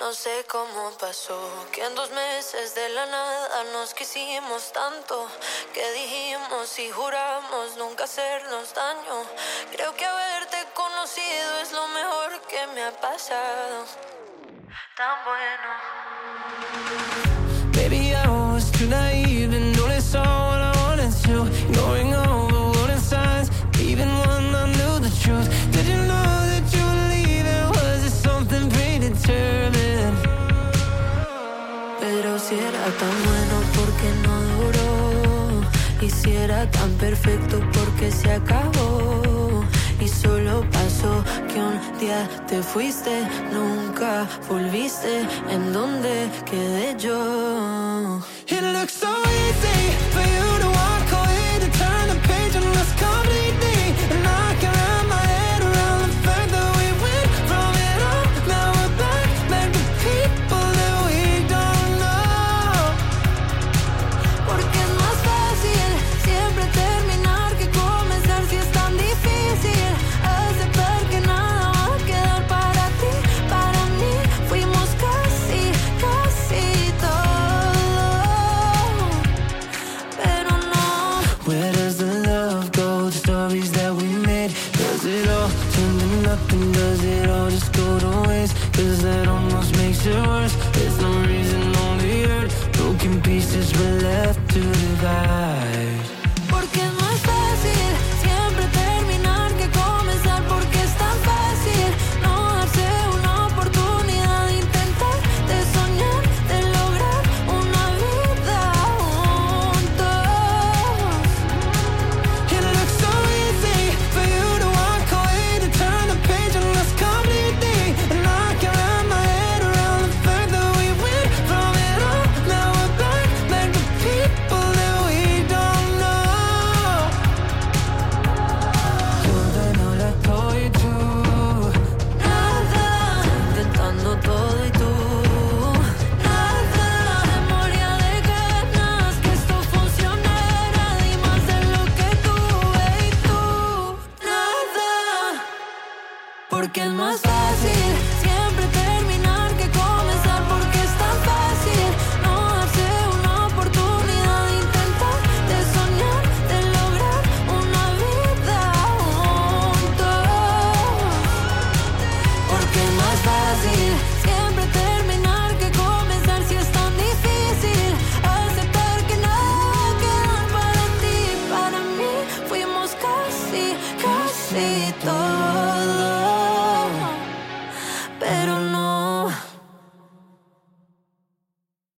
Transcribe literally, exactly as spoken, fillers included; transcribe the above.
No sé cómo pasó, que en dos meses de la nada nos quisimos tanto, que dijimos y juramos nunca hacernos daño. Creo que haberte conocido es lo mejor que me ha pasado. Tan bueno. Baby, I was too naive and only saw what I wanted to, going over warning signs, even when I knew the truth. Did you know that you were leaving? Was it something predetermined? Pero si era tan bueno, ¿por qué no duró? Y si era tan perfecto, ¿por qué se acabó? Y solo pasó que un día te fuiste, nunca volviste. ¿En dónde quedé yo? It looks so easy for you to walk away, to turn the page on us completely, and I can wrap my head around the fact that we went from it all. Now we're back, back to people that we don't know. Porque es más fácil siempre terminar que comenzar si es tan difícil. Aceptar que nada va a quedar para ti, para mí. Fuimos casi, casi todo, pero no. Where does the love go? The stories that we made, does it all turn to nothing? Does it all just go to waste? 'Cause there